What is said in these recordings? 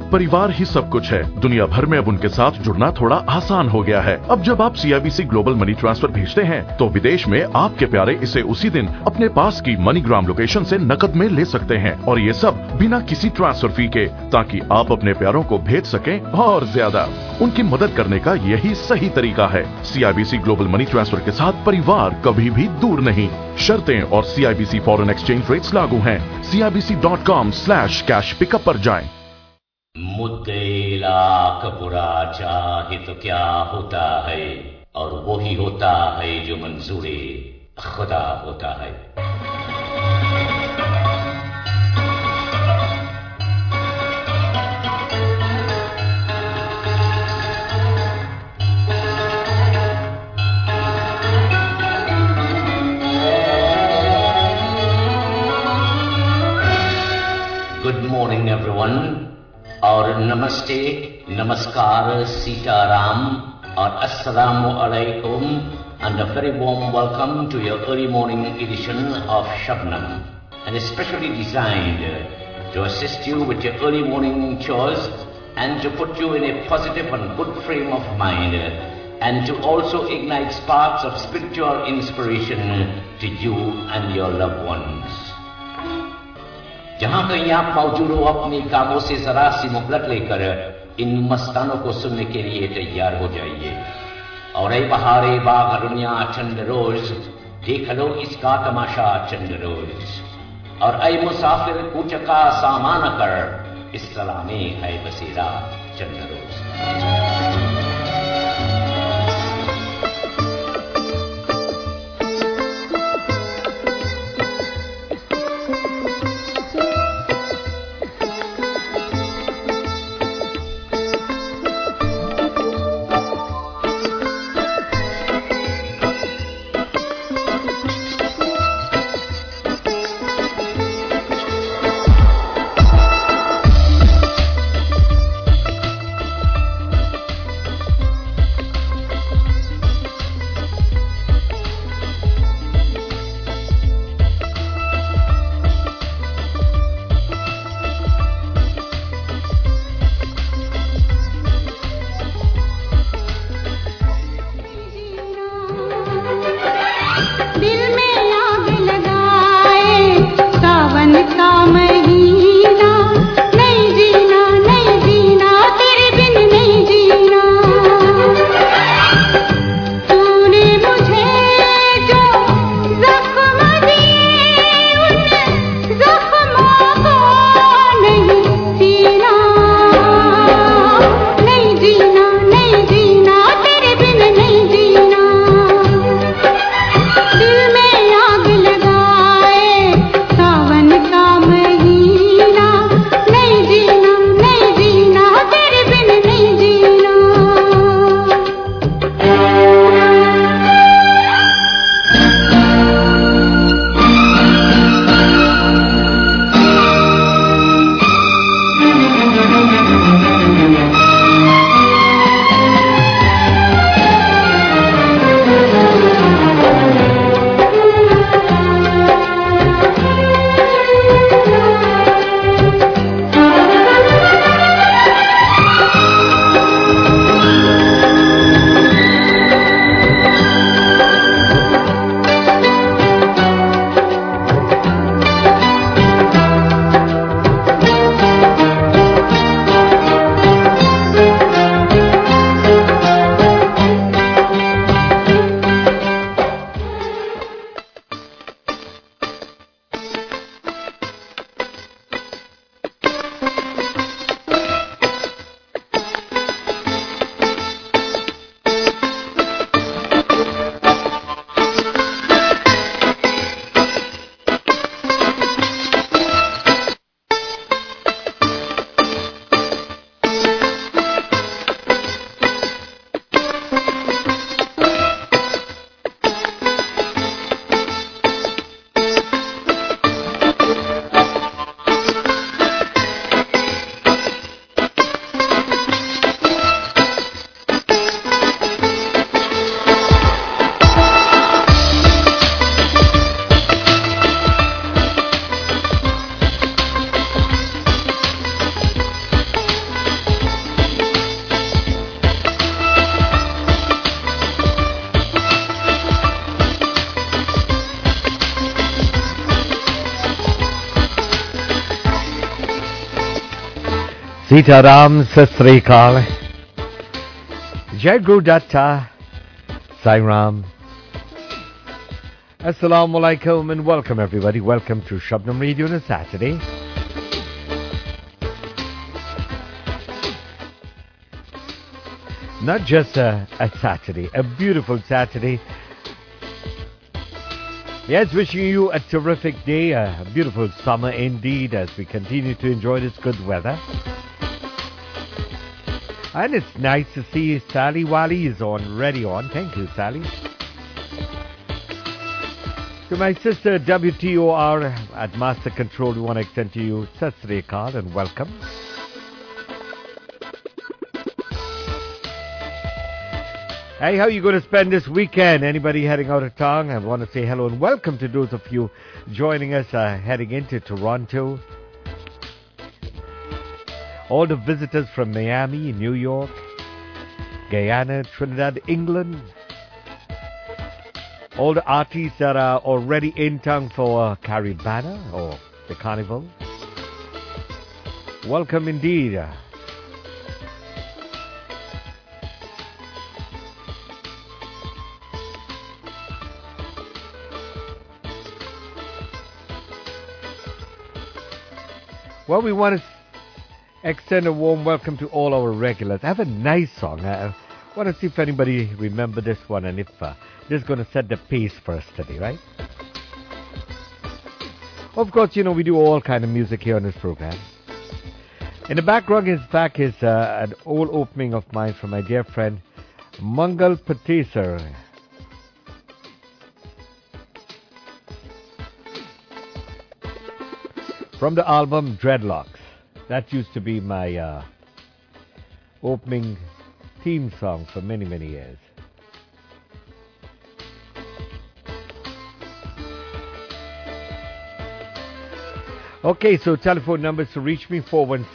परिवार ही सब कुछ है। दुनिया भर में अब उनके साथ जुड़ना थोड़ा आसान हो गया है। अब जब आप CIBC ग्लोबल मनी ट्रांसफर भेजते हैं तो विदेश में आपके प्यारे इसे उसी दिन अपने पास की मनीग्राम लोकेशन से नकद में ले सकते हैं, और ये सब बिना किसी ट्रांसफर फी के, ताकि आप अपने प्यारों को भेज सकें और ज्यादा। उनकी मदद करने का यही सही तरीका है। CIBC ग्लोबल मनी ट्रांसफर के साथ परिवार कभी भी दूर नहीं। शर्तें और CIBC फॉरेन एक्सचेंज रेट्स लागू हैं। CIBC.com/cash पिकअप पर जाएं। मुद्दे लाख बुरा चाहे तो क्या होता है, और वो ही होता है जो मंजूरे खुदा होता है। गुड मॉर्निंग एवरीवन, और नमस्ते, नमस्कार, सीताराम और अस्सलामु अलैकुम, and a very warm welcome to your early morning edition of Shabnam, and especially designed to assist you with your early morning chores and to put you in a positive and good frame of mind, and to also ignite sparks of spiritual inspiration to you and your loved ones. जहां कहीं आप मौजूद हो, अपने कामों से जरा सी मुहलत लेकर इन मस्तानों को सुनने के लिए तैयार हो जाइए। और ऐ बहारे बाग दुनिया चंद रोज, देख लो इसका तमाशा चंद रोज। और ऐ मुसाफिर कूच का सामान कर, इस सलामे है बसेरा चंद रोज। Sitaram Sastrikal, Jai Guru Datta, Sai Ram. Assalamu alaikum and welcome everybody. Welcome to Shabnam Radio on a Saturday. Not just a Saturday, a beautiful Saturday. Yes, wishing you a terrific day, a beautiful summer indeed as we continue to enjoy this good weather. And it's nice to see Sally Wally is already on. Thank you, Sally. To my sister WTOR at Master Control, we want to extend to you Sat Sri Akal and welcome. Hey, how are you going to spend this weekend? Anybody heading out of town? I want to say hello and welcome to those of you joining us heading into Toronto. All the visitors from Miami, New York, Guyana, Trinidad, England. All the artists that are already in town for Caribana or the Carnival. Welcome indeed. Well, we want to extend a warm welcome to all our regulars. I have a nice song. I want to see if anybody remember this one and if this is going to set the pace for us today, right? Of course, you know, we do all kind of music here on this program. In the background, in fact, is an old opening of mine from my dear friend Mangal Patesar. From the album Dreadlocks. That used to be my opening theme song for many, many years. Okay, so telephone numbers to reach me,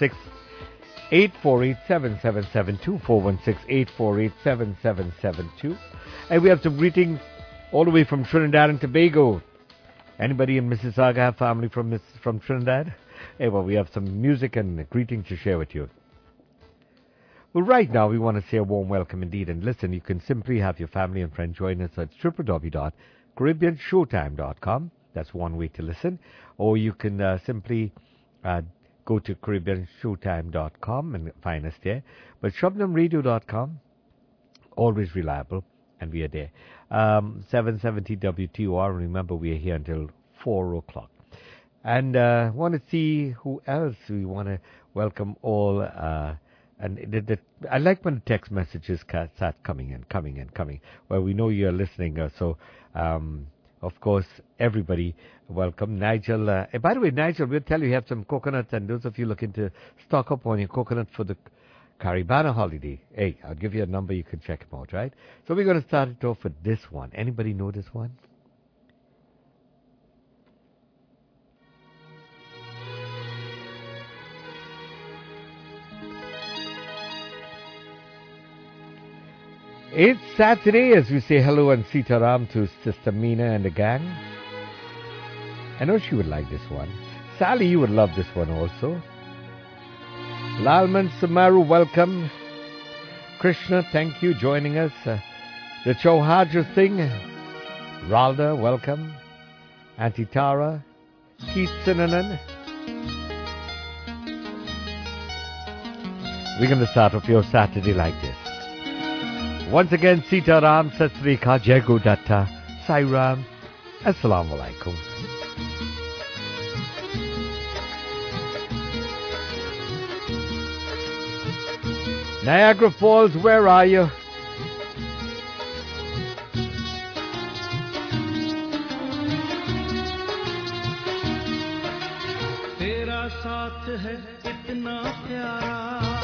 416-848-7772, 416-848-7772. And we have some greetings all the way from Trinidad and Tobago. Anybody in Mississauga have family from Trinidad? Hey, well, we have some music and greetings to share with you. Well, right now, we want to say a warm welcome indeed. And listen, you can simply have your family and friends join us at www.caribbeanshowtime.com. That's one way to listen. Or you can simply go to caribbeanshowtime.com and find us there. But shabnamradio.com, always reliable, and we are there. 770 WTOR. Remember, we are here until 4 o'clock. And want to see who else we want to welcome all. And I like when the text messages start coming in. Well, we know you're listening. So, of course, everybody, welcome. Nigel. By the way, Nigel, we'll tell you have some coconuts. And those of you looking to stock up on your coconut for the Caribana holiday, hey, I'll give you a number, you can check them out, right? So we're going to start it off with this one. Anybody know this one? It's Saturday as we say hello and Sitaram to Sister Meena and the gang. I know she would like this one. Sally, you would love this one also. Lalman Samaru, welcome. Krishna, thank you, joining us. The Chauhadra Singh, Ralda, welcome. Auntie Tara, Keith Sinanan. We're going to start off your Saturday like this. Once again, Sita Ram, Sat Sri Akal, Jai Guru Datta, Sai Ram, Assalamu alaikum. Niagara Falls, where are you? तेरा साथ है इतना प्यारा,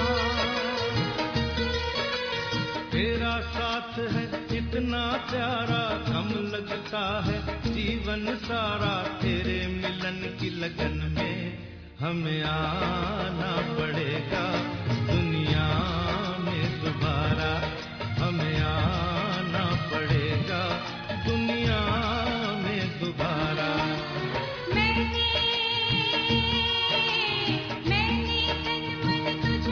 तेरा साथ है इतना प्यारा, गम लगता है जीवन सारा, तेरे मिलन की लगन में हमें आना पड़ेगा, दुनिया में दोबारा हमें आना पड़ेगा, दुनिया में दोबारा। मैंने तन मन तुझ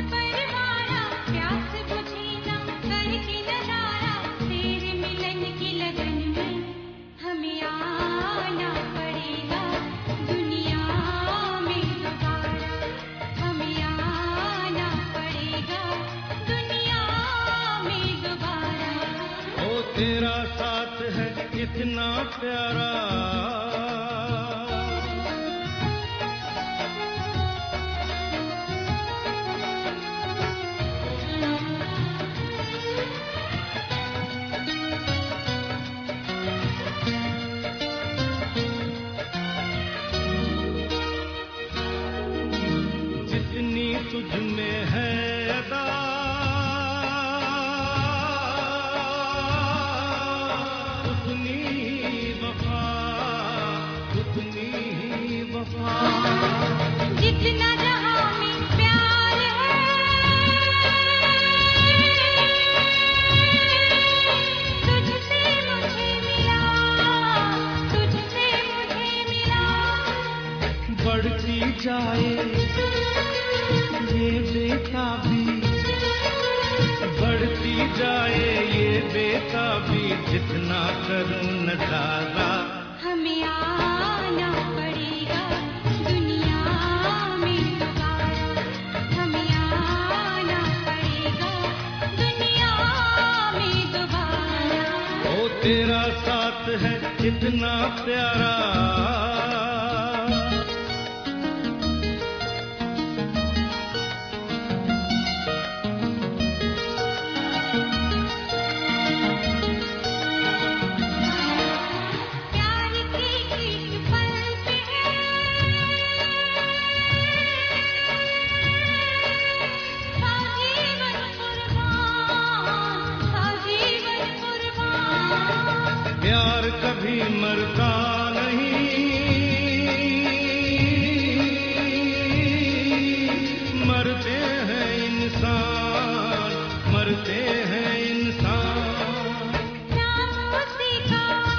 इतना प्यारा जितनी तुझ में है अदा उतनी वफा उतनी वफा जितना जहां में प्यार है तुझसे मुझे मिला बढ़ती जाए ये बेताबी बढ़ती जाए ये बेताबी जितना करूं नजारा हमें आना पड़ेगा दुनिया में दोबारा हमें आना पड़ेगा दुनिया में दोबारा ओ तेरा साथ है इतना प्यारा प्यार की एक पल पे साजीवन कुर्बान प्यार कभी मरता नहीं मरते हैं इंसान मरते हैं इंसान नाम उसी का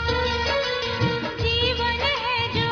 जीवन है जो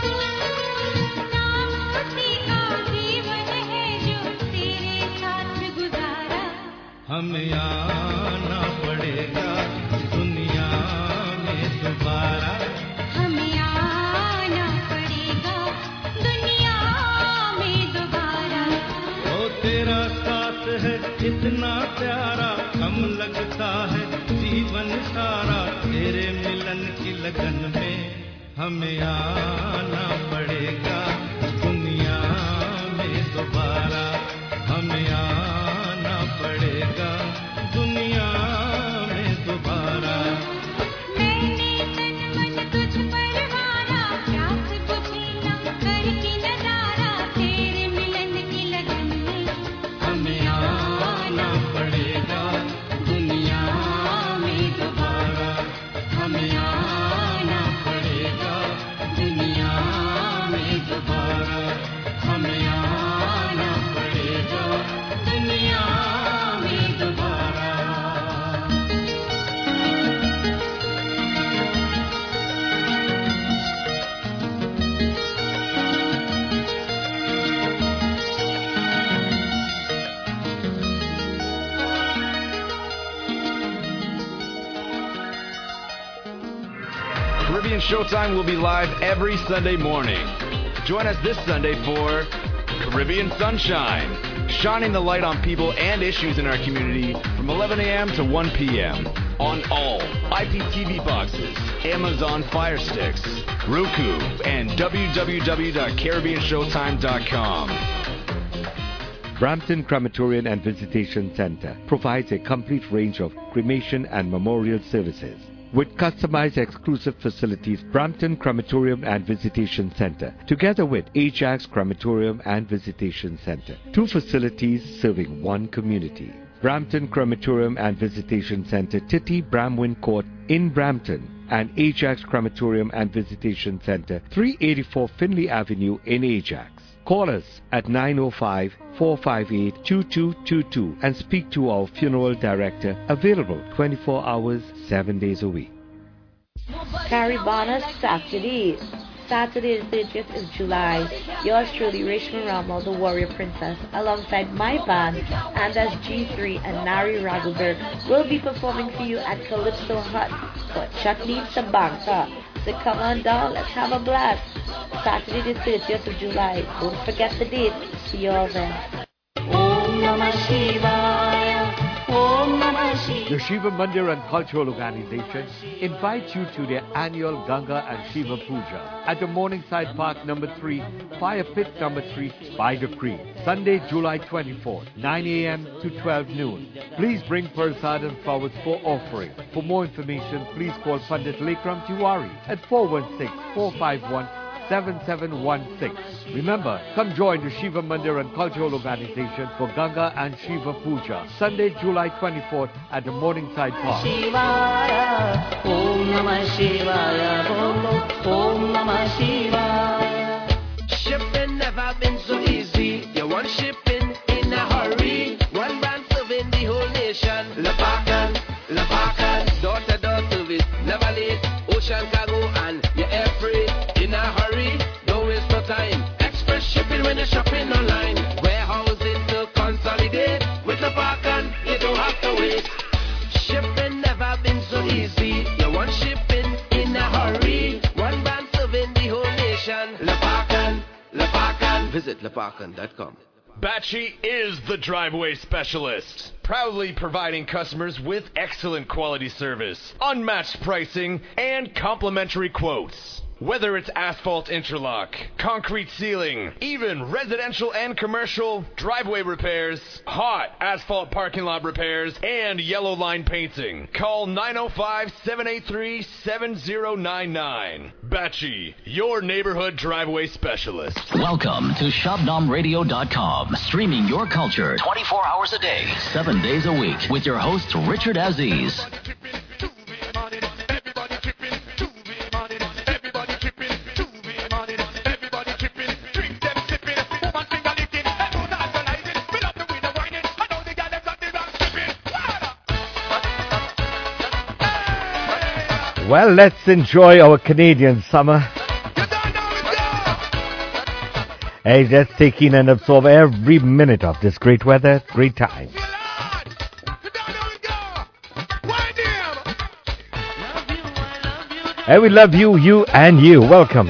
नाम उसी का जीवन है जो तेरे साथ गुजारा हमें आना पड़ेगा दुनिया में दोबारा हमें आना पड़ेगा दुनिया में दोबारा ओ तेरा साथ है इतना प्यारा कम लगता है जीवन सारा तेरे मिलन की लगन में हमें आना पड़ेगा दुनिया में दोबारा हमें आना पड़ेगा दुनिया में दोबारा मैंने तन मन तुझ पर वारा प्यास बुझी न करके नजारा तेरे मिलन की लगन में हमें आना पड़ेगा दुनिया में दोबारा हमें आना पड़ेगा दुनिया में दोबारा हमें आना पड़ेगा दुनिया में दोबारा Caribbean Showtime will be live every Sunday morning. Join us this Sunday for Caribbean Sunshine, shining the light on people and issues in our community from 11 a.m. to 1 p.m. on all IPTV boxes, Amazon Fire Sticks, Roku, and www.caribbeanshowtime.com. Brampton Crematorium and Visitation Center provides a complete range of cremation and memorial services. With customized exclusive facilities, Brampton Crematorium and Visitation Center, together with Ajax Crematorium and Visitation Center, two facilities serving one community. Brampton Crematorium and Visitation Center, Titty Bramwin Court in Brampton, and Ajax Crematorium and Visitation Center, 384 Finley Avenue in Ajax. Call us at 905-458-2222 and speak to our funeral director, available 24 hours, 7 days a week. Caribana Saturday. Saturday the 30th of July. Yours truly, Reshma Ramal, the Warrior Princess, alongside my band, Andas G3 and Nari Ragelberg, will be performing for you at Calypso Hut for Chutney Sabanka. So come on down, let's have a blast. Saturday the 30th of July. Don't forget the date. See you all then. Om Namah Shivaya. Om Namah Shivaya. The Shiva Mandir and Cultural Organization invites you to their annual Ganga and Shiva Puja at the Morningside Park number 3, Fire Pit number 3, Spider Creek, Sunday, July 24th, 9 a.m. to 12 noon. Please bring prasad and flowers for offering. For more information, please call Pandit Lekram Tiwari at 416-451-7716. Remember, come join the Shiva Mandir and Cultural Organization for Ganga and Shiva Puja, Sunday, July 24th at the Morningside Park. Shivaya, Om Namah Shivaya, Bolo, Om Namah Shivaya. Shipping never been so easy. You want shipping in a hurry. One brand serving the whole nation. Lapakan, Lapakan, door-to-door service, never late. Ocean cargo and you're air freight in a hurry. Don't waste no time. Express shipping when you're shopping online. Warehousing to consolidate. With Lapakan, you don't have to wait. Shipping never been so easy. You want shipping in a hurry. One brand serving the whole nation. Lapakan, Lapakan. Visit lapakan.com. Batchy is the driveway specialist, proudly providing customers with excellent quality service, unmatched pricing, and complimentary quotes. Whether it's asphalt interlock, concrete ceiling, even residential and commercial driveway repairs, hot asphalt parking lot repairs, and yellow line painting, call 905-783-7099. Batchy, your neighborhood driveway specialist. Welcome to ShabnamRadio.com, streaming your culture 24 hours a day, 7 days a week, with your host Richard Aziz. Well, let's enjoy our Canadian summer. Hey, just take in and absorb every minute of this great weather, great time. Hey, we love you, you and you. Welcome.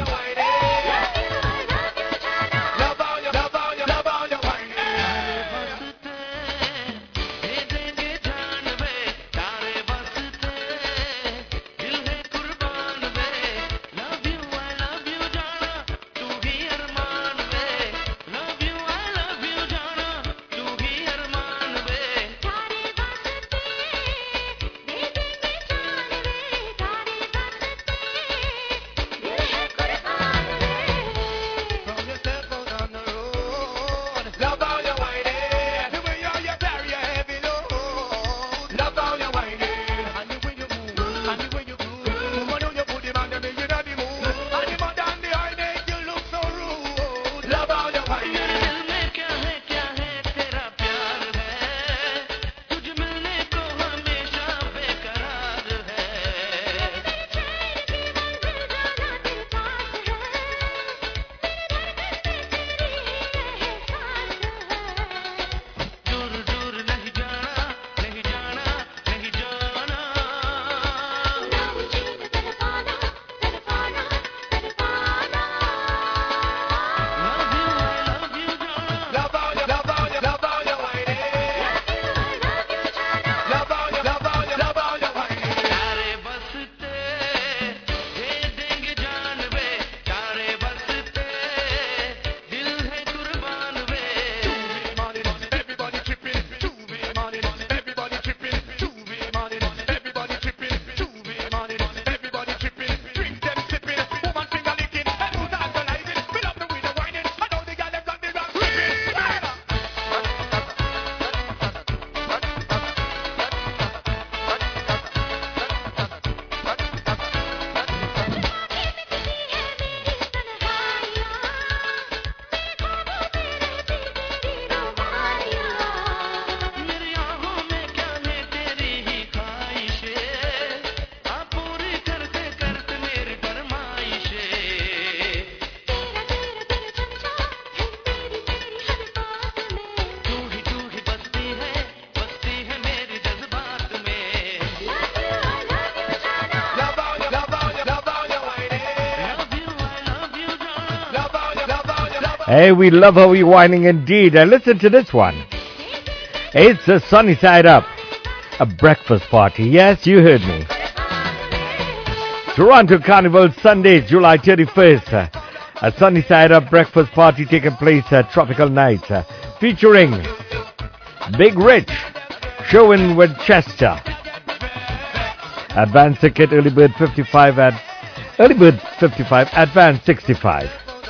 Hey, we love how we whining indeed. And listen to this one. It's the sunny side up. a breakfast party. Yes, you heard me. Toronto Carnival, Sunday, July 31st. A sunny side up breakfast party taking place at Tropical Nights, featuring Big Rich, showing with Chester. Advance ticket, early bird 55 advance 65.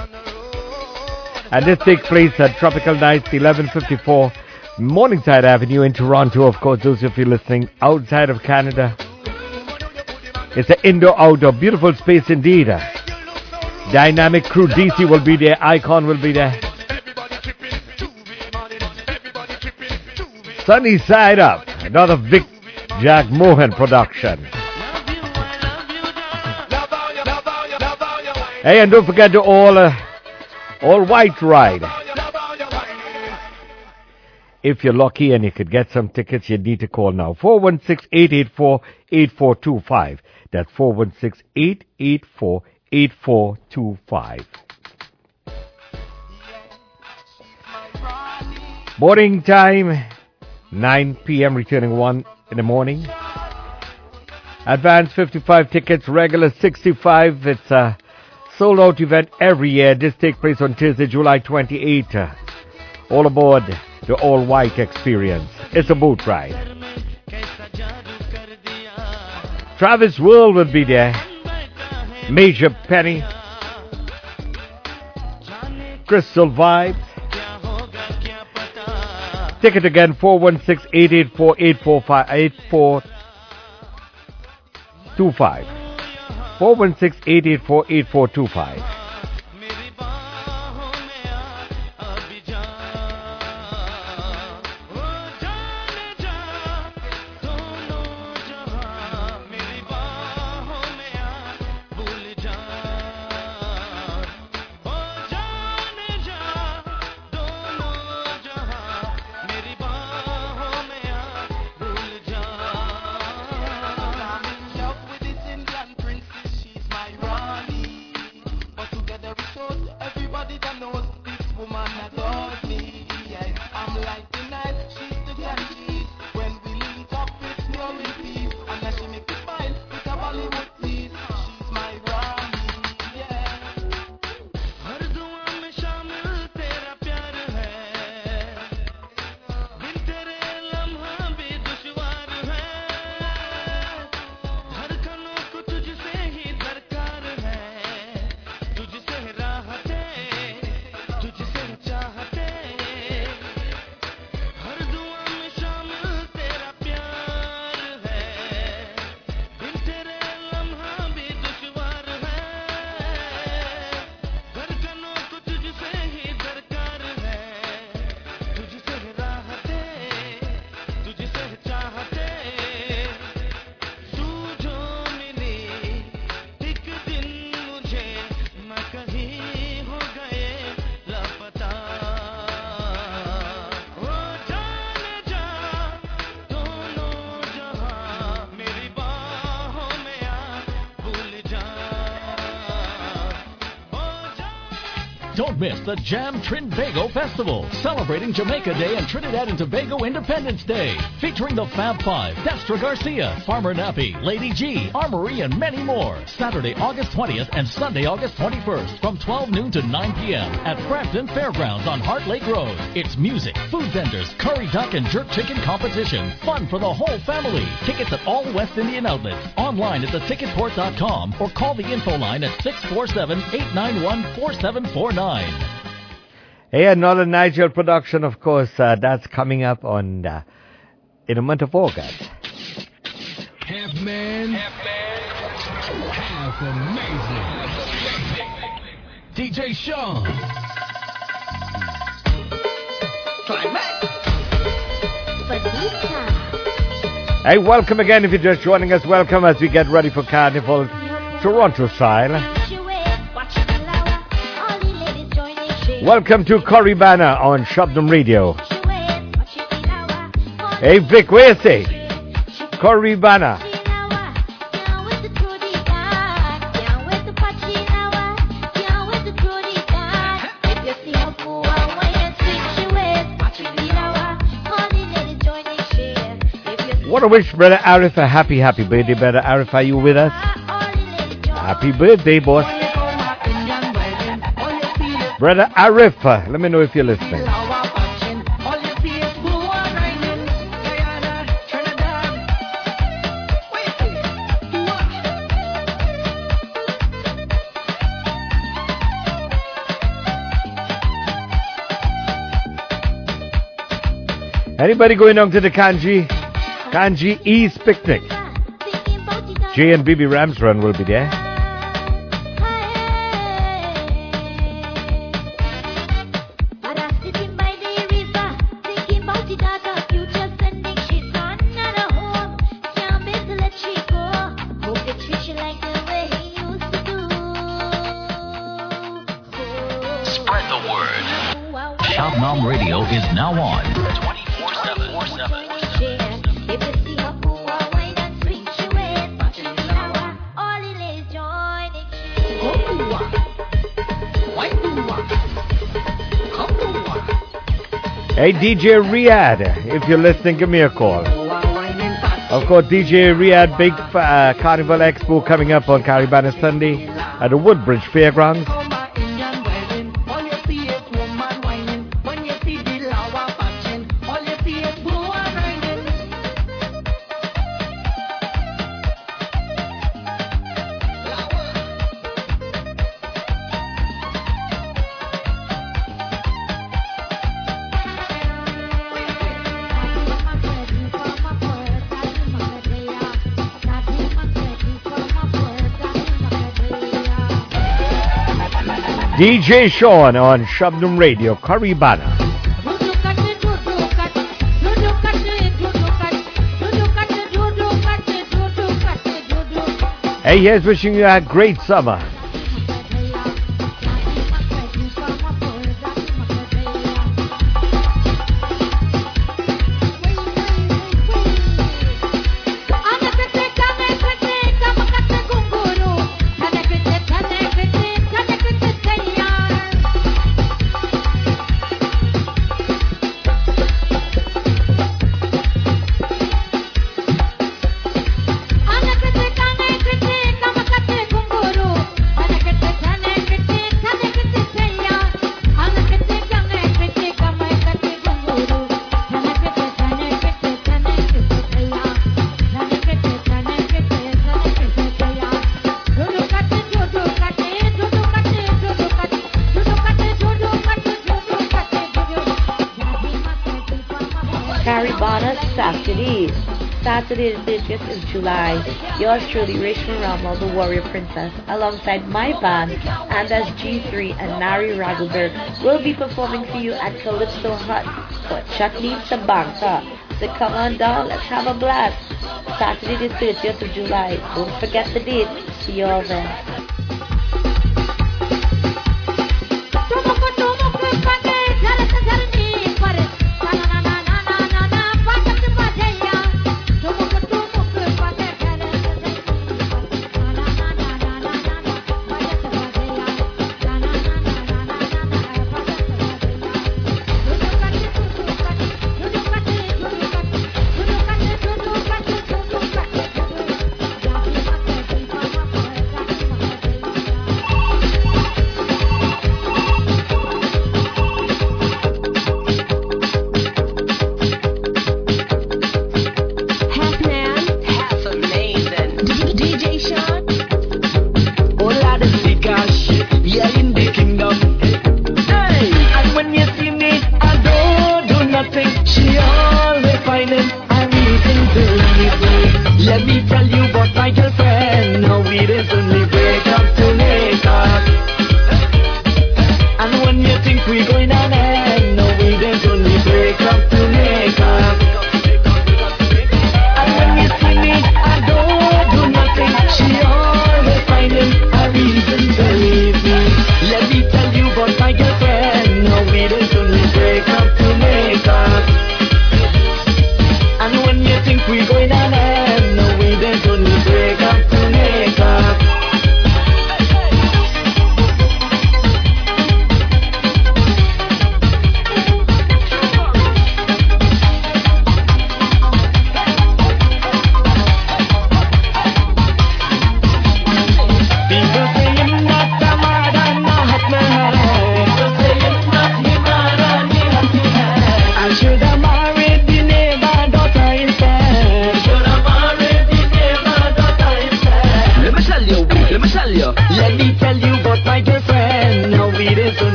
And this takes place at Tropical Nights, 1154 Morningside Avenue in Toronto. Of course, those of you listening outside of Canada, it's an indoor-outdoor, beautiful space indeed. Dynamic crew, DC will be there, Icon will be there. Sunny Side Up, another Vic Jack Mohan production. Hey, and don't forget to all white ride. If you're lucky and you could get some tickets, you need to call now. 416-884-8425. That's 416-884-8425. Boarding time, 9 p.m. returning 1 in the morning. Advance 55 tickets, regular 65. It's a sold out event every year. This takes place on Tuesday, July 28th. All aboard the all white experience. It's a boat ride. Travis World will be there. Major Penny. Crystal Vibes. Ticket again, 416-884-8425. 416-884-8425. Don't miss the Jam Trinbago Festival, celebrating Jamaica Day and Trinidad and Tobago Independence Day. Featuring the Fab Five, Destra Garcia, Farmer Nappy, Lady G, Armory, and many more. Saturday, August 20th and Sunday, August 21st from 12 noon to 9 p.m. at Frampton Fairgrounds on Heart Lake Road. It's music, food vendors, curry duck and jerk chicken competition. Fun for the whole family. Tickets at all West Indian outlets. Online at theticketport.com or call the info line at 647-891-4749. Hey, another Nigel production, of course, that's coming up on in the month of August. Half man, half amazing. DJ Sean. Hey, welcome again. If you're just joining us, welcome as we get ready for Carnival Toronto style. Welcome to Coribana on Shabdam Radio. Hey Vic, where you say? Coribana. want to wish Brother Arif a happy birthday. Brother Arif, are you with us? Happy birthday, boss. Brother Arif, let me know if you're listening. Anybody going down to the Kanji East picnic? Jay and Bibi Ramsrun will be there. Spread the word. Shoutnom Radio is now on 24/7. Hey DJ Riyadh, if you're listening, give me a call. Of course, DJ Riyadh, big Carnival Expo coming up on Caribana Sunday at the Woodbridge Fairgrounds. DJ Sean on Shabnam Radio, Caribana. Hey, here's wishing you a great summer. Saturday the 30th of July, yours truly, Reshma Ramal, the Warrior Princess, alongside my band, and as G3 and Nari Raghuber, will be performing for you at Calypso Hut for Chutney Sabanka. So come on down, let's have a blast. Saturday the 30th of July, don't forget the date, see you all there.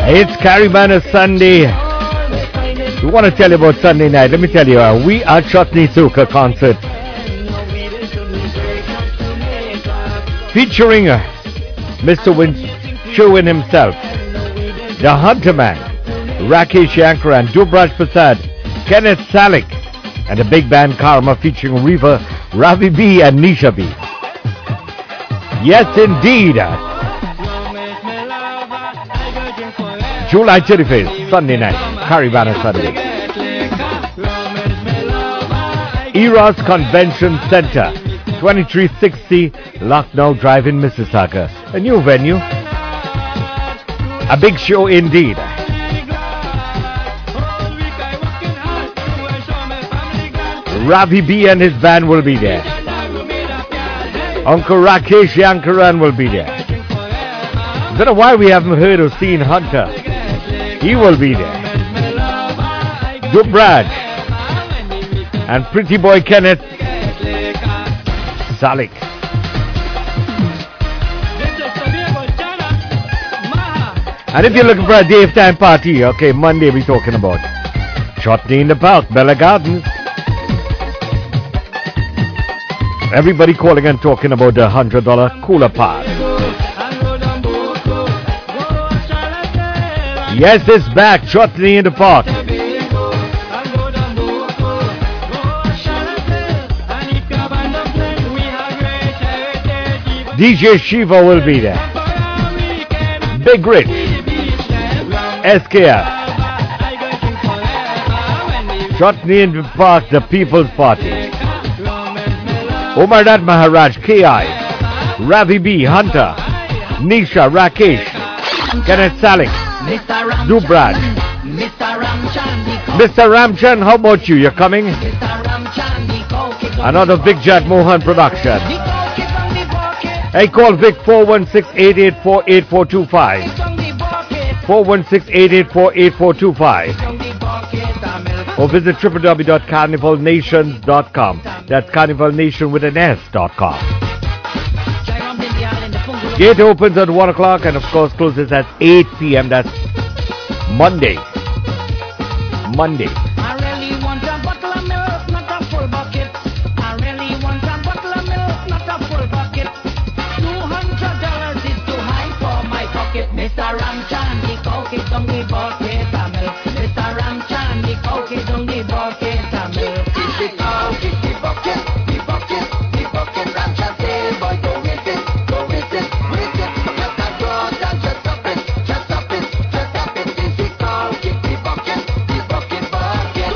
It's Caribana Sunday. We want to tell you about Sunday night. Let me tell you, we are Chutney Soca concert featuring Mr. Sherwin himself, the Hunter Man, Rakesh Yankaran, Dubraj Prasad, Kenneth Salik, and the big band Karma featuring Reva, Ravi B, and Nisha B. Yes, indeed. July 31st, Sunday night, Caribana Sunday. Eros Convention Center, 2360 Lucknow Drive in Mississauga. A new venue. A big show indeed. Ravi B and his band will be there. Uncle Rakesh Yankaran will be there. Don't know why we haven't heard or seen Hunter. He will be there. Dubraj and Pretty Boy Kenneth Salik. And if you're looking for a daytime party, okay, Monday we're talking about Chutney in the Park, Bella Gardens. Everybody calling and talking about the $100 cooler pass. Yes, it's back. Chutney in the Park. DJ Shiva will be there. Big Rich, SKF, Chutney in the Park, the People's Party. Umarnath Maharaj, KI, Ravi B, Hunter, Nisha, Rakesh, Kenneth Salik, Dubraj, Mr. Ramchan, how about you? You're coming? Another Vic Jack Mohan production. Hey, call Vic 416-884-8425. 416-884-8425. Or visit www.carnivalnations.com. That's carnivalnation with an S.com. Gate opens at 1 o'clock and of course closes at 8 p.m. That's Monday. Monday. I really want a bottle of milk, not a full bucket. I really want a bottle of milk, not a full bucket. $200 is too high for my pocket. Mr. Ramchan, the coke is on the bucket of milk. Mr. Ramchan, the coke is on the bucket of milk. It's the coke, it's the bucket, the bucket, the bucket. Ramchan say, boy, go with it, go with it, with it. Forget that road and just stop it, just stop it, just stop it. It's the coke, it's the bucket, the bucket, bucket.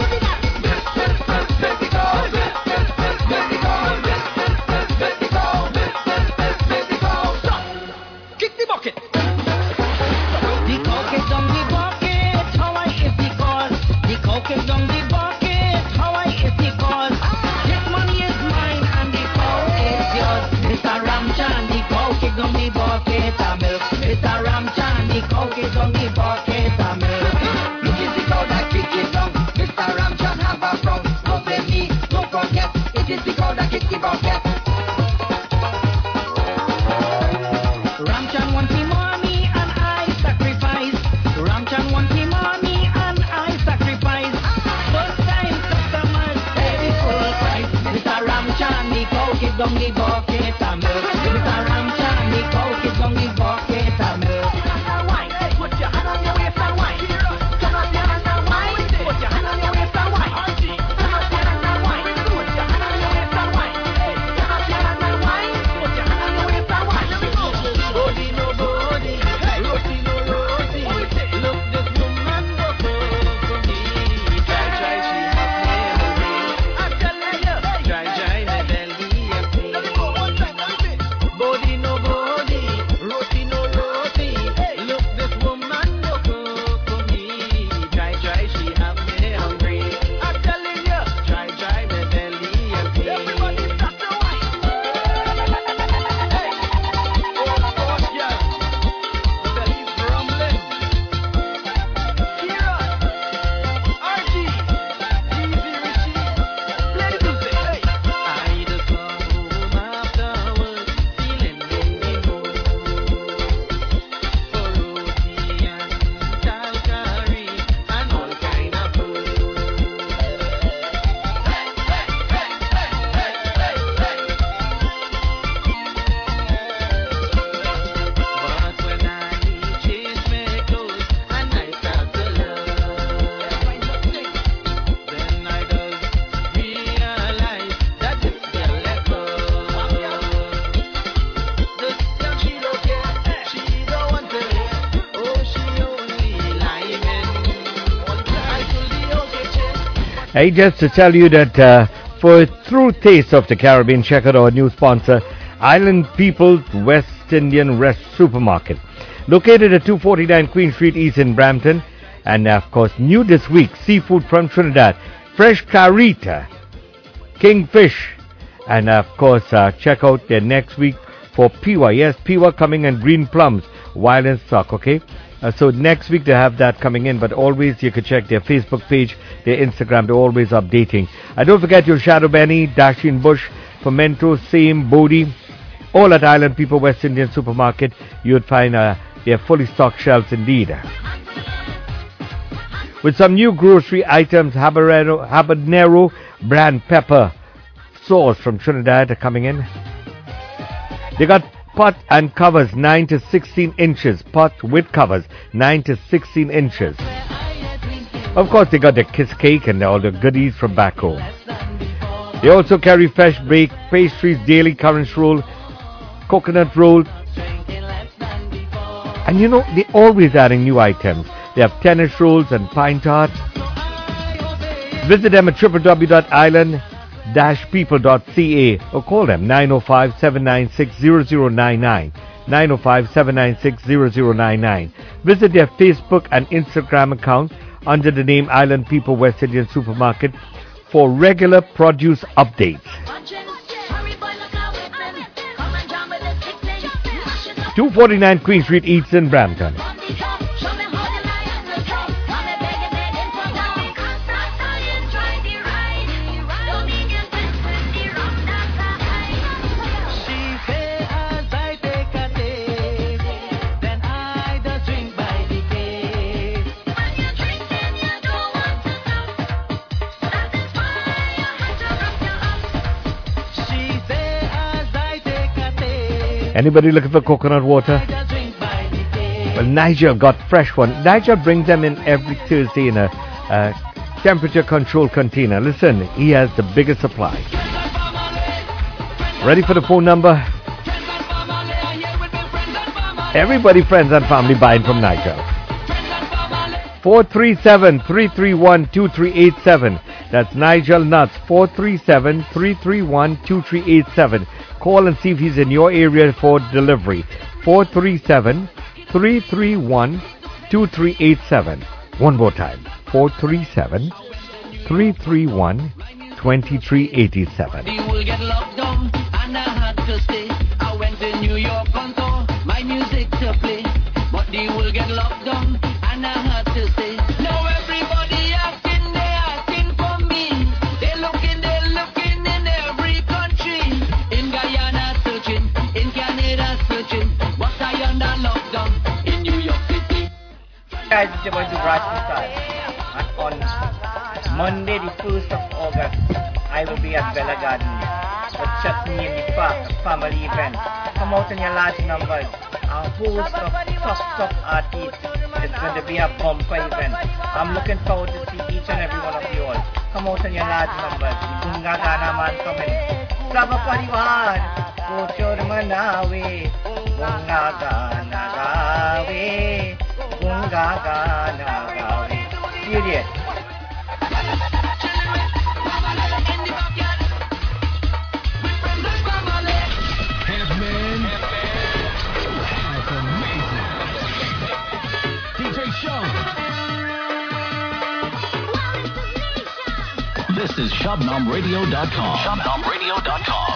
Kick the bucket. The coke is on the bucket, how I is the cause. The coke is on the bucket, how I is the cause. This money is mine and the coke is yours. Mr. Ramchan, the coke is on the bucket of milk. Mr. Ramchan, the coke is on the bucket of milk. Look at the cow that kick it down. Mr. Ramchan have a frown. Don't blame me, don't forget. It is the cow that kick the bucket. Ramchan wants the money and I sacrifice. Ramchan wants the money and I sacrifice. First time customers pay the full price. Mr. Ramchan, the coke is on the bucket of milk. Mr. Ramchan, the coke is on the bucket of milk. Put your hand on your waist and wine. Turn up your hand and wine. Put your hand on your waist and wine. Turn up your hand and wine. Put your hand on your waist and wine. Turn up your hand and wine. Put your hand on your waist and wine. Let me go. Body no body, roti no roti. Look this woman go for me. Try, she have memory. I tell you, try, me belly and me. Body Hey, just to tell you that for a true taste of the Caribbean, check out our new sponsor, Island People's West Indian Rest Supermarket. Located at 249 Queen Street East in Brampton. And of course, new this week, seafood from Trinidad, fresh carita, kingfish. And of course, check out their next week for Piwa. Yes, Piwa coming and green plums, wild in stock, okay? So next week they have that coming in, but always you can check their Facebook page, their Instagram, they're always updating. And don't forget your Shadow Benny, Dashin Bush, Pimento, Same, Bodhi, all at Island People West Indian Supermarket. You would find their fully stocked shelves indeed. With some new grocery items, habanero brand pepper sauce from Trinidad are coming in. They got pot and covers 9 to 16 inches. Pot with covers 9 to 16 inches. Of course, they got the kiss cake and all the goodies from back home. They also carry fresh baked pastries, daily currants roll, coconut roll. And you know, they're always adding new items. They have tennis rolls and pine tart. Visit them at www.island-people.ca or call them 905-796-0099. 905-796-0099. Visit their Facebook and Instagram account under the name Island People West Indian Supermarket for regular produce updates. 249 Queen Street East in Brampton. Anybody looking for coconut water? Well, Nigel got fresh one. Nigel brings them in every Thursday in a temperature control container. Listen, he has the biggest supply. Ready for the phone number? Everybody, friends and family buying from Nigel. 437-331-2387. That's Nigel Nuts. 437-331-2387. Call and see if he's in your area for delivery. 437-331-2387. One more time. 437-331-2387. You will get locked down and I had to stay. I went to New York on tour, my music to play. But they will get locked down and I had to stay. Now everybody asking, they asking for me. They're looking in every country. In Guyana searching, in Canada searching. But I under lockdown in New York City. Guys, it's your boy Dubraj Prasad. And on Monday the 1st of August, I will be at Bella Garden for Chutney in the Park, a family event. Come out in your large numbers. A host of top artists. It's going to be a bumper event. I'm looking forward to see each and every one of you all. Come out in your large numbers. Gunga Gana man coming. Saba Parivar, Kochor Manawe, Gunga Gana Gawe, Gunga Gana Gawe. See you there. This is ShabnamRadio.com. ShabnamRadio.com.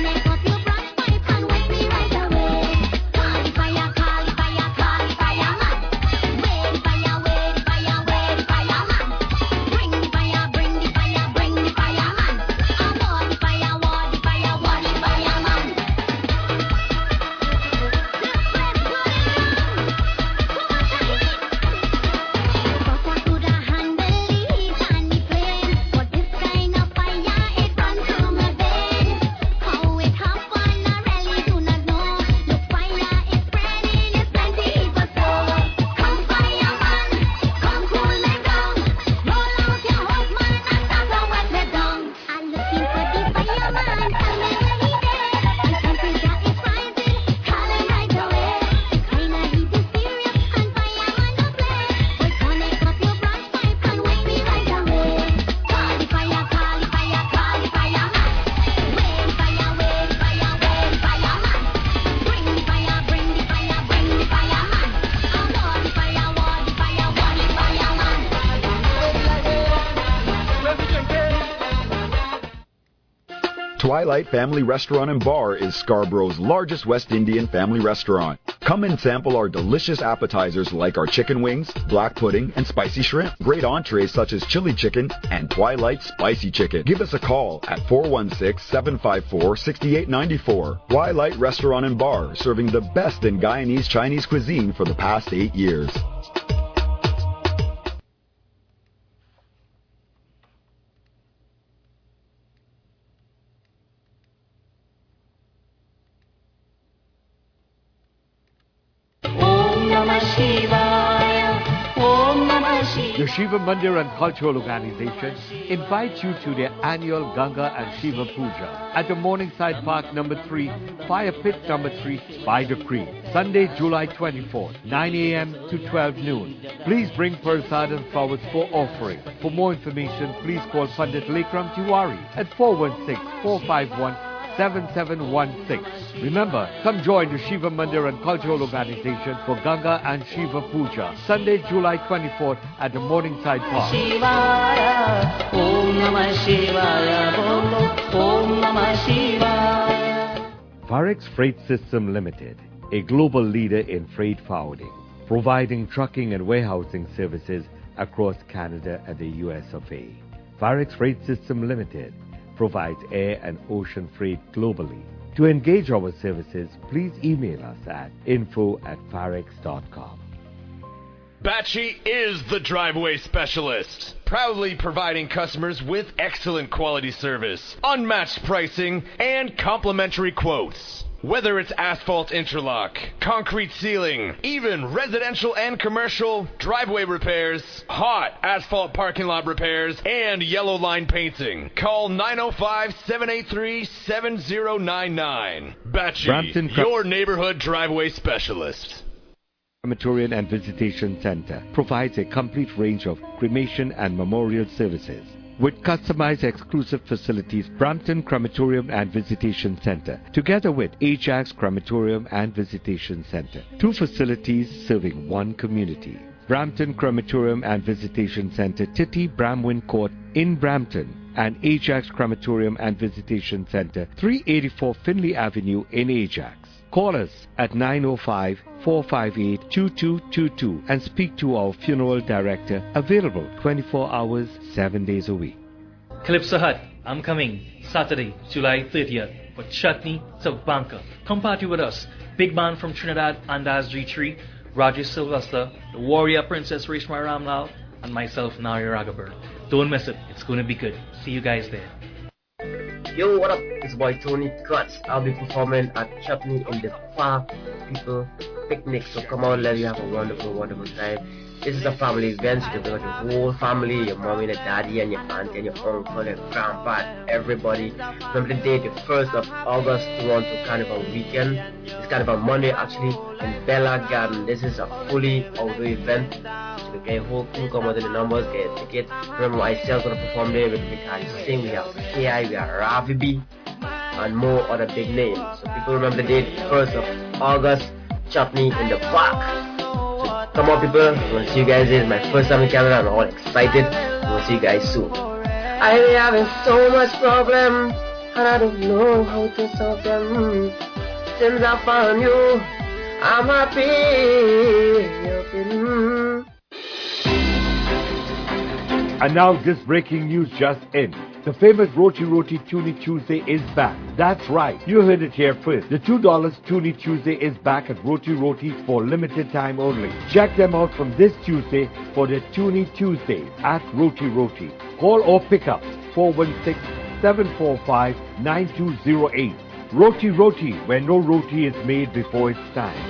Fire, Twilight Family Restaurant and Bar is Scarborough's largest West Indian family restaurant. Come and sample our delicious appetizers like our chicken wings, black pudding, and spicy shrimp. Great entrees such as chili chicken and Twilight Spicy Chicken. Give us a call at 416-754-6894. Twilight Restaurant and Bar, serving the best in Guyanese Chinese cuisine for the past 8 years. The Shiva Mandir and Cultural Organization invites you to their annual Ganga and Shiva Puja at the Morningside Park number 3, Fire Pit number 3 by the Creek, Sunday, July 24th, 9 a.m. to 12 noon. Please bring prasad and flowers for offering. For more information, please call Pandit Lekram Tiwari at 416-451-7716. Remember, come join the Shiva Mandir and Cultural Organization for Ganga and Shiva Puja, Sunday, July 24th at the Morningside Park. Shivaya, Om Namah Shivaya, Om Namah Shivaya. Varex Freight System Limited, a global leader in freight forwarding, providing trucking and warehousing services across Canada and the US of A. Varex Freight System Limited provides air and ocean freight globally. To engage our services, please email us at info@varex.com. Batchy is the driveway specialist, proudly providing customers with excellent quality service, unmatched pricing, and complimentary quotes. Whether it's asphalt interlock, concrete ceiling, even residential and commercial driveway repairs, hot asphalt parking lot repairs, and yellow line painting, call 905-783-7099. Batchy, your neighborhood driveway specialist. Crematorium and Visitation Center provides a complete range of cremation and memorial services. With customized exclusive facilities, Brampton Crematorium and Visitation Center, together with Ajax Crematorium and Visitation Center, 2 facilities serving 1 community. Brampton Crematorium and Visitation Center, Titty Bramwin Court in Brampton, and Ajax Crematorium and Visitation Center, 384 Finley Avenue in Ajax. Call us at 905-458-2222 and speak to our funeral director, available 24 hours, 7 days a week. Calypso Hut, I'm coming Saturday, July 30th for Chutney Savanka. Come party with us. Big band from Trinidad, Andaz G3, Rajesh Sylvester, the Warrior Princess Reshma Ramlal, and myself, Nari Raghaber. Don't miss it. It's going to be good. See you guys there. Yo, what up? It's boy Tony Guts. I'll be performing at Chutney in the Park People Picnic. So come on, let you have a wonderful, wonderful time. This is a family event. You can bring out your whole family, your mommy and your daddy and your auntie and your uncle and grandpa and everybody. Remember the date, the 1st of August, Toronto Carnival weekend. It's Carnival Monday actually in Bella Garden. This is a fully outdoor event. So you get a whole crew, come out in the numbers, get a ticket. Remember myself gonna perform there with Mikari Singh, we have KI, we have Ravi B, and more other big names. So people remember the date, 1st of August, Chutney in the Park. Come on people, I want to see you guys there. It's my first time in Canada, I'm all excited. I want to see you guys soon. I've been having so much problem, and I don't know how to solve them. Since I found you, I'm happy. And now this breaking news just in. The famous Roti Roti Toonie Tuesday is back. That's right, you heard it here first. The $2 Toonie Tuesday is back at Roti Roti for limited time only. Check them out from this Tuesday for the Toonie Tuesdays at Roti Roti. Call or pick up 416-745-9208. Roti Roti, where no roti is made before its time.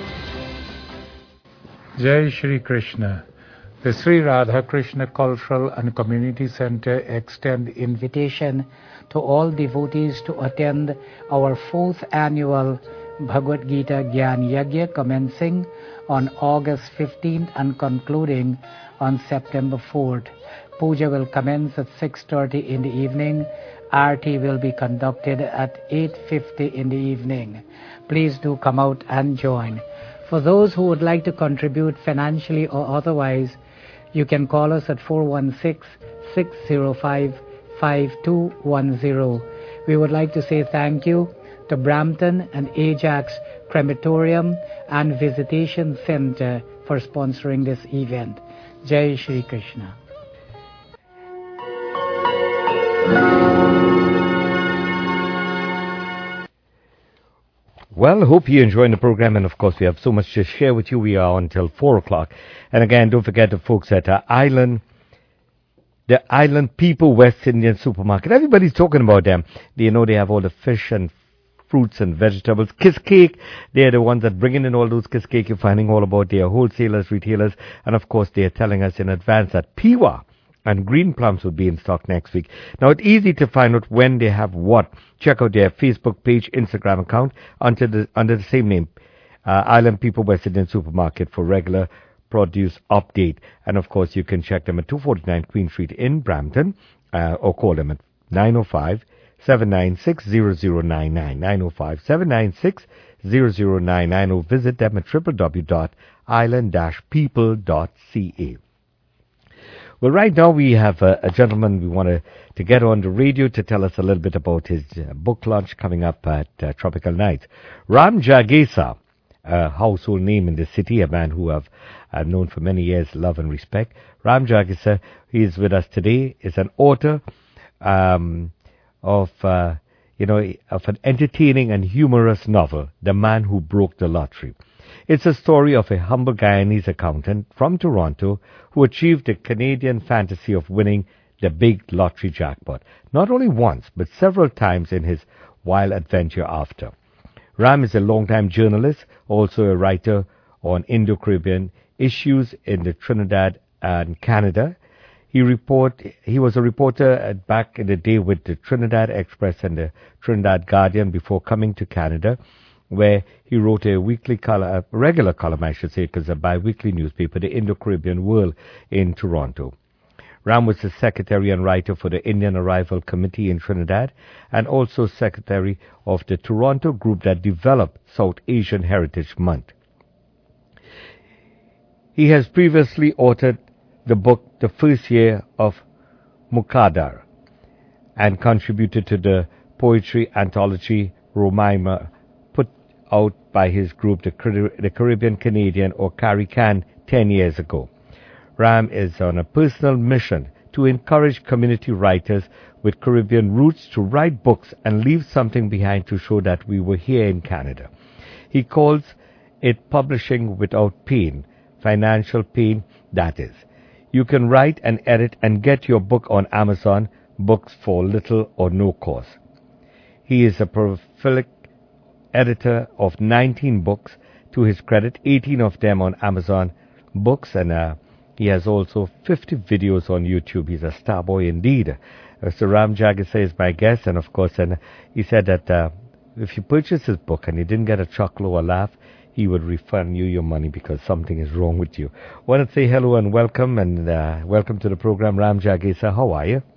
Jai Shri Krishna. The Sri Radha Krishna Cultural and Community Center extend invitation to all devotees to attend our 4th annual Bhagavad Gita Gyan Yagya commencing on August 15th and concluding on September 4th. Puja will commence at 6:30 in the evening. Aarti will be conducted at 8:50 in the evening. Please do come out and join. For those who would like to contribute financially or otherwise, you can call us at 416-605-5210. We would like to say thank you to Brampton and Ajax Crematorium and Visitation Center for sponsoring this event. Jai Shri Krishna. Well, hope you're enjoying the program, and of course we have so much to share with you. We are on until 4 o'clock. And again, don't forget the folks at the Island People West Indian Supermarket. Everybody's talking about them. You know, they have all the fish and fruits and vegetables. Kiss Cake, they're the ones that bringing in all those Kiss Cake. You're finding all about their wholesalers, retailers, and of course they're telling us in advance that Piwa and green plums will be in stock next week. Now, it's easy to find out when they have what. Check out their Facebook page, Instagram account under the same name, Island People West Indian Supermarket, for regular produce update. And of course, you can check them at 249 Queen Street in Brampton, or call them at 905-796-0099, 905-796-0099, or visit them at www.island-people.ca. Well, right now we have a gentleman we wanted to get on the radio to tell us a little bit about his book launch coming up at Tropical Nights. Ram Jagesa, a household name in the city, a man who I've known for many years, love and respect. Ram Jagesa, he is with us today, is an author of an entertaining and humorous novel, The Man Who Broke the Lottery. It's a story of a humble Guyanese accountant from Toronto who achieved the Canadian fantasy of winning the big lottery jackpot, not only once, but several times in his wild adventure after. Ram is a longtime journalist, also a writer on Indo-Caribbean issues in the Trinidad and Canada. He was a reporter back in the day with the Trinidad Express and the Trinidad Guardian before coming to Canada, where he wrote a regular column, I should say, because a bi-weekly newspaper, the Indo-Caribbean World in Toronto. Ram was the secretary and writer for the Indian Arrival Committee in Trinidad, and also secretary of the Toronto group that developed South Asian Heritage Month. He has previously authored the book The First Year of Muqaddar and contributed to the poetry anthology Romaima, put out by his group, the Caribbean Canadian, or CARICAN, 10 years ago. Ram is on a personal mission to encourage community writers with Caribbean roots to write books and leave something behind to show that we were here in Canada. He calls it publishing without pain, financial pain, that is. You can write and edit and get your book on Amazon Books for little or no cost. He is a prolific editor of 19 books to his credit, 18 of them on Amazon Books, and he has also 50 videos on YouTube. He's a star boy indeed. Mr. Ram Jagesa is my guest, and of course, he said that if you purchase his book and you didn't get a chuckle or a laugh, he would refund you your money because something is wrong with you. I want to say hello and welcome to the program, Ram Jagesa. How are you?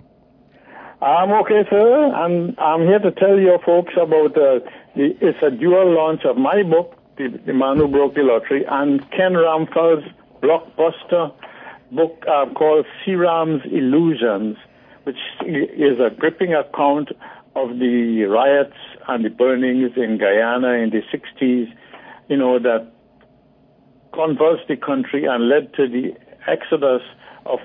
I'm okay, sir. I'm here to tell your folks about it's a dual launch of my book, The Man Who Broke the Lottery, and Ken Ramphal's blockbuster book called Seeram's Illusions, which is a gripping account of the riots and the burnings in Guyana in the 60s, that convulsed the country and led to the exodus of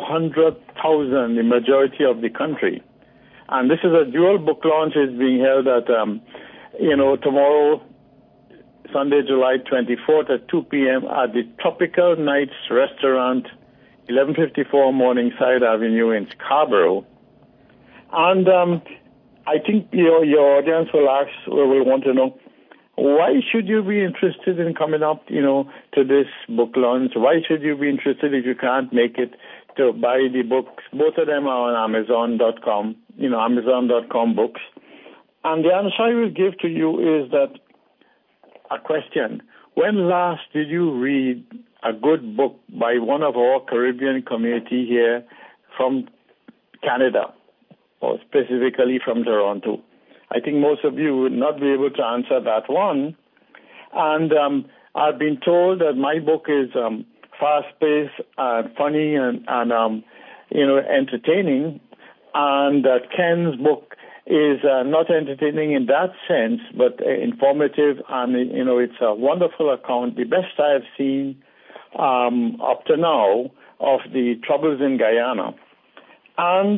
400,000, the majority of the country. And this is a dual book launch. It's being held at, tomorrow, Sunday, July 24th at 2 p.m. at the Tropical Nights Restaurant, 1154 Morningside Avenue in Scarborough. And I think your audience will want to know, why should you be interested in coming up, to this book launch? Why should you be interested if you can't make it to buy the books? Both of them are on Amazon.com, Amazon.com books. And the answer I will give to you is that a question. When last did you read a good book by one of our Caribbean community here from Canada, or specifically from Toronto? I think most of you would not be able to answer that one. And I've been told that my book is fast-paced and funny and entertaining, and that Ken's book is not entertaining in that sense, but informative, and it's a wonderful account, the best I have seen up to now of the troubles in Guyana. And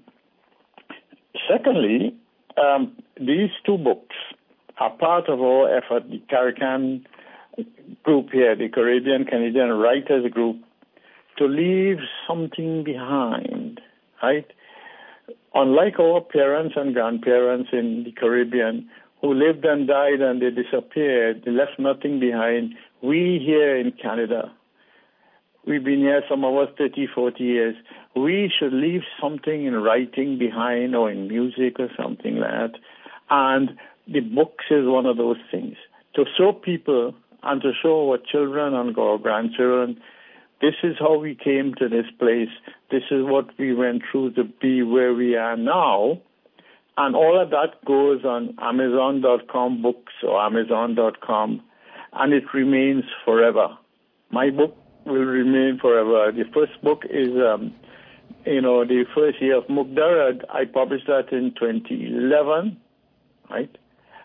secondly, these two books are part of our effort, the Caribbean group here, the Caribbean Canadian Writers Group, to leave something behind, right? Unlike our parents and grandparents in the Caribbean who lived and died and they disappeared, they left nothing behind, we here in Canada, we've been here some of us 30, 40 years, we should leave something in writing behind or in music or something like that. And the books is one of those things. To show people and to show our children and our grandchildren, this is how we came to this place. This is what we went through to be where we are now. And all of that goes on Amazon.com books or Amazon.com, and it remains forever. My book will remain forever. The first book is, the first year of Mukdar. I published that in 2011, right?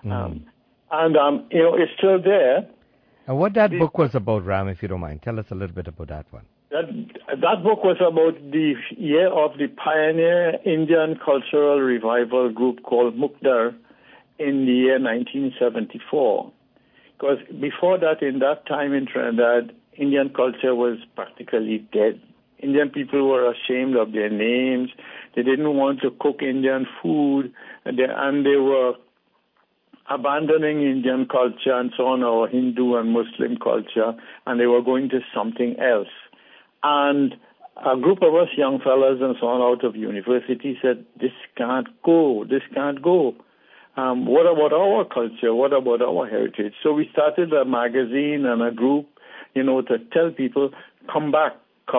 It's still there. And what that book was about, Ram, if you don't mind, tell us a little bit about that one. That book was about the year of the pioneer Indian cultural revival group called Mukdar in the year 1974. Because before that, in that time in Trinidad, Indian culture was practically dead. Indian people were ashamed of their names. They didn't want to cook Indian food, and they were abandoning Indian culture and so on, or Hindu and Muslim culture, and they were going to something else. And a group of us young fellas and so on out of university said, this can't go. What about our culture? What about our heritage? So we started a magazine and a group, to tell people, come back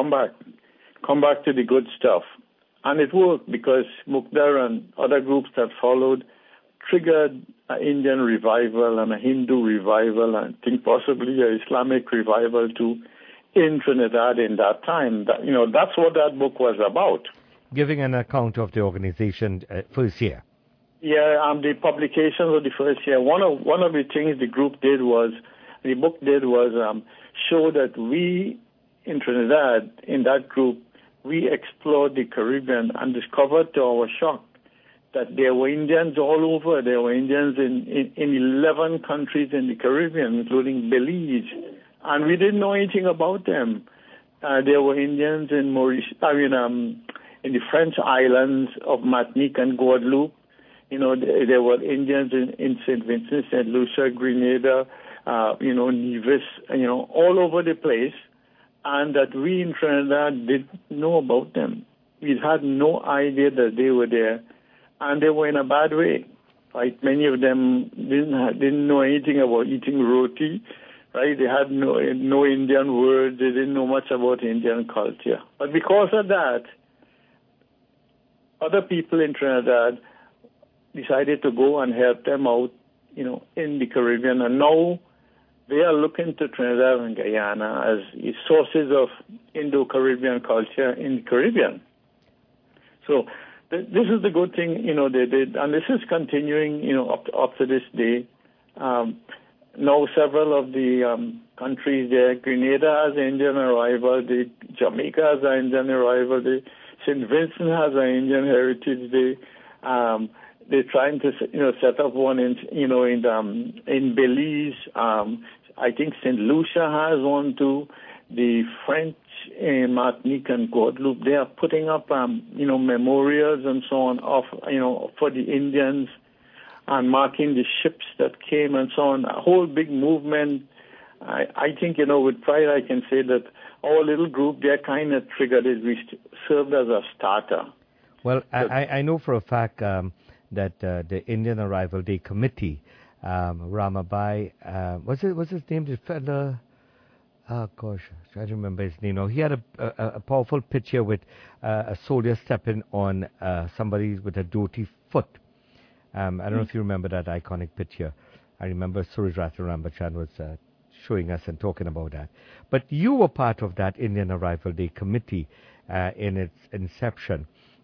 to the good stuff. And it worked because Mukdar and other groups that followed triggered an Indian revival and a Hindu revival, and I think possibly an Islamic revival too in Trinidad in that time. That's what that book was about. Giving an account of the organization first year. Yeah, the publications of the first year. One of the things the book did was show that we in Trinidad, in that group, we explored the Caribbean and discovered to our shock that there were Indians all over. There were Indians in 11 countries in the Caribbean, including Belize, and we didn't know anything about them. There were Indians in in the French islands of Martinique and Guadeloupe. There were Indians in St. Vincent, St. Lucia, Grenada, Nevis, all over the place, and that we in Trinidad didn't know about them. We had no idea that they were there. And they were in a bad way, right? Many of them didn't know anything about eating roti, right? They had no Indian words. They didn't know much about Indian culture. But because of that, other people in Trinidad decided to go and help them out, in the Caribbean. And now they are looking to Trinidad and Guyana as sources of Indo-Caribbean culture in the Caribbean. So this is the good thing, they did, and this is continuing, up to this day. Now several of the countries there, Grenada has an Indian arrival, Jamaica has an Indian arrival, St. Vincent has an Indian Heritage Day. They're trying to, set up one in Belize. I think St. Lucia has one too. The French in Martinique and Guadeloupe, they are putting up, memorials and so on for the Indians and marking the ships that came and so on. A whole big movement. I think, with pride I can say that our little group, they're kind of triggered it. We served as a starter. Well, I know for a fact that the Indian Arrival Day Committee, Ramabai, what's his name? The fella... Oh, gosh, I try to remember his name now. He had a powerful picture with a soldier stepping on somebody with a dirty foot. I don't know if you remember that iconic picture. I remember Suraj Ratnarambachan was showing us and talking about that. But you were part of that Indian Arrival Day Committee in its inception.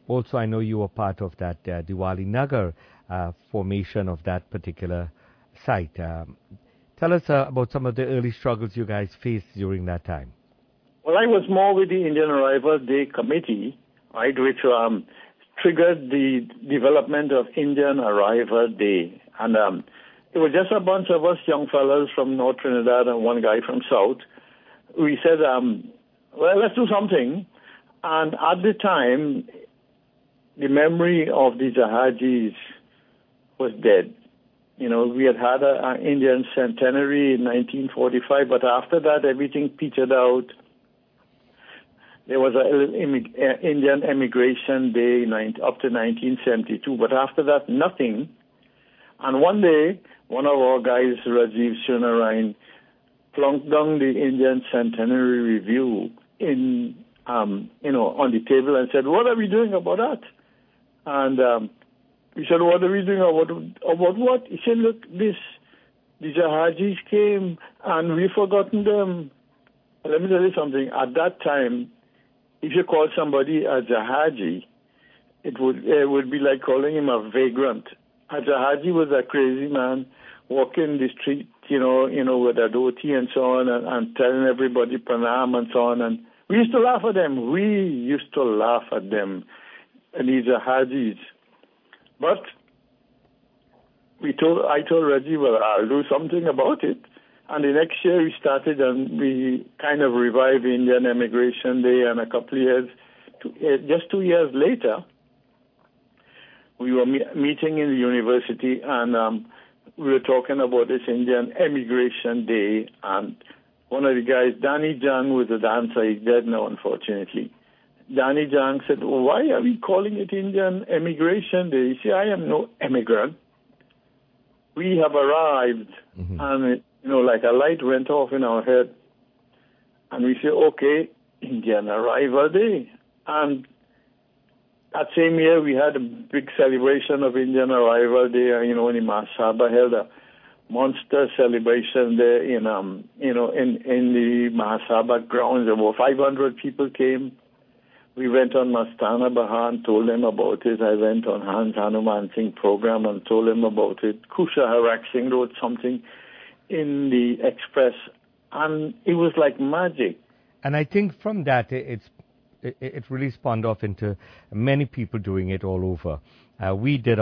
Also, I know you were part of that Diwali Nagar formation of that particular site. Tell us about some of the early struggles you guys faced during that time. Well, I was more with the Indian Arrival Day Committee, right, which triggered the development of Indian Arrival Day. And it was just a bunch of us young fellows from North Trinidad and one guy from South. We said, well, let's do something. And at the time, the memory of the Jahajis was dead. You know, we had an Indian centenary in 1945, but after that, everything petered out. There was an Indian Emigration Day up to 1972, but after that, nothing. And one day, one of our guys, Rajiv Sunarayan, plunked down the Indian Centenary Review on the table and said, "What are we doing about that?" And we said, "What are we doing about what?" He said, "Look, the Jahajis came and we've forgotten them." Let me tell you something. At that time, if you call somebody a Jahaji, it would be like calling him a vagrant. A Jahaji was a crazy man walking the street, with a dhoti and so on, and telling everybody pranam and so on. And we used to laugh at them. We used to laugh at them, and these Jahajis. But I told Reggie, well, I'll do something about it. And the next year we started and we kind of revived Indian Emigration Day, and a couple of years, just 2 years later, we were meeting in the university and we were talking about this Indian Emigration Day, and one of the guys, Danny Jang, was a dancer. He's dead now, unfortunately. Danny Jang said, "Why are we calling it Indian Emigration Day?" You see, I am no immigrant. We have arrived, and like a light went off in our head, and we said, "Okay, Indian Arrival Day." And that same year, we had a big celebration of Indian Arrival Day. In the Mahasabha held a monster celebration there in the Mahasabha grounds. About 500 people came. We went on Mastana Bahan, told them about it. I went on Hans Hanuman Singh program and told them about it. Kusha Harak Singh wrote something in the Express, and it was like magic. And I think from that, it really spawned off into many people doing it all over. We did